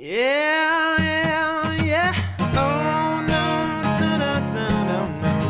Yeah, yeah, yeah. Oh no, no, no, no,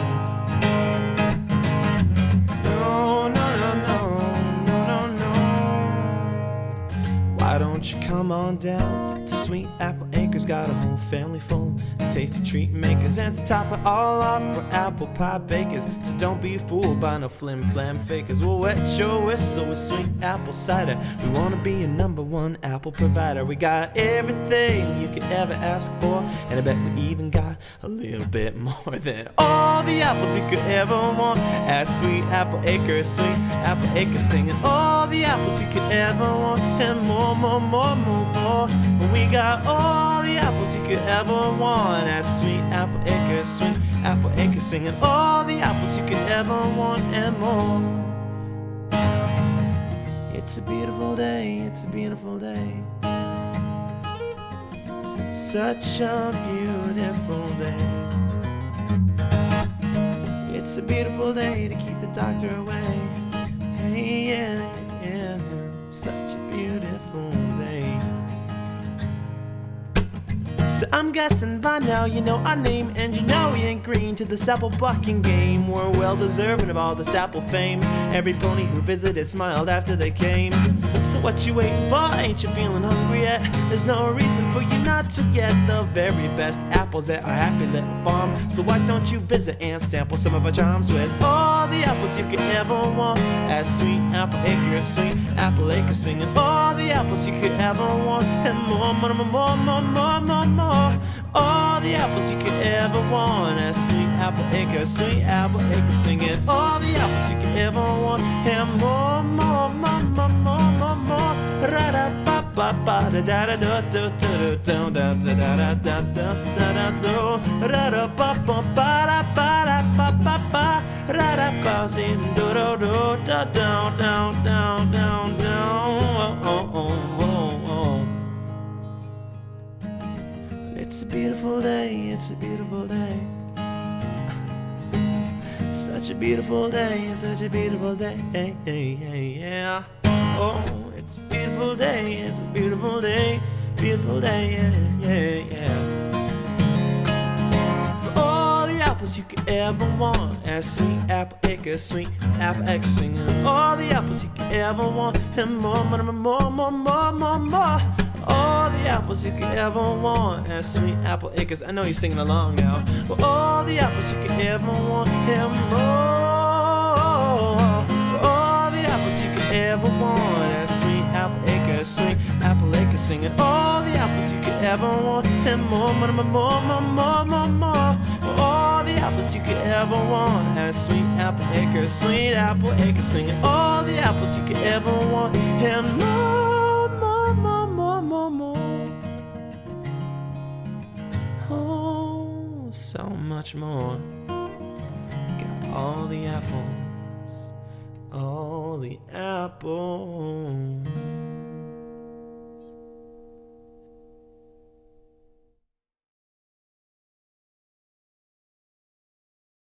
no, no, no, no, no, no, no. Why don't you come on down to Sweet Apple Acres? Got a whole family full of tasty treat makers, and to top it all off, we're apple pie bakers. So don't be fooled by no flim flam fakers. We'll wet your whistle with sweet apple cider. We wanna be your #1 apple provider. We got everything you could ever ask for, and I bet we even got a little bit more than all the apples you could ever want at Sweet Apple Acres. Sweet Apple Acres, singing all the apples you could ever want, and more, more, more, more, more. We got all the apples you could ever want at Sweet Apple Acres. Sweet Apple Acres, singing all the apples you could ever want and more. It's a beautiful day, it's a beautiful day. Such a beautiful day. It's a beautiful day to keep the doctor away. Hey, yeah, yeah, such a beautiful day. So I'm guessing by now you know our name, and you know we ain't green to this apple bucking game. We're well deserving of all this apple fame. Every pony who visited smiled after they came. So what you waiting for? Ain't you feeling hungry yet? There's no reason for you not to get the very best apples at our happy little farm. So why don't you visit and sample some of our charms with all the apples you could ever want at Sweet Apple Acres. Sweet Apple Acres, singing all the apples you could ever want, and more, more, more, more, more, more, more, more. All the apples you could ever want at Sweet Apple Acres. Sweet Apple Acres, singing all the apples you could ever want, and more, more, more, more, more, more, more. Ra da ba ba ba da da da da da da da da da da da da da da. Ra da ba ba ba da ba da ba ba ba. Ra da ba sin do do do da down down down down down. Oh oh oh oh. It's a beautiful day, it's a beautiful day. Such a beautiful day, such a beautiful day. Hey, hey, hey, yeah. Oh, it's a beautiful day, it's a beautiful day. Beautiful day, yeah, yeah, yeah. For all the apples you could ever want at Sweet Apple Acres. Sweet Apple Acres, singing all the apples you could ever want, and more, more, more, more, more, more, more. All the apples you could ever want at Sweet Apple Acres. I know you're singing along now. For all the apples you could ever want and more. For all the apples you could ever want at Sweet Apple Acres. Sweet Apple Acres, singing all the apples you could ever want and more, more, more, more, more, more, more. For all the apples you could ever want at Sweet Apple Acres. Sweet Apple Acres, singing all the apples you could ever want and more. Oh, so much more. Got all the apples, all the apples.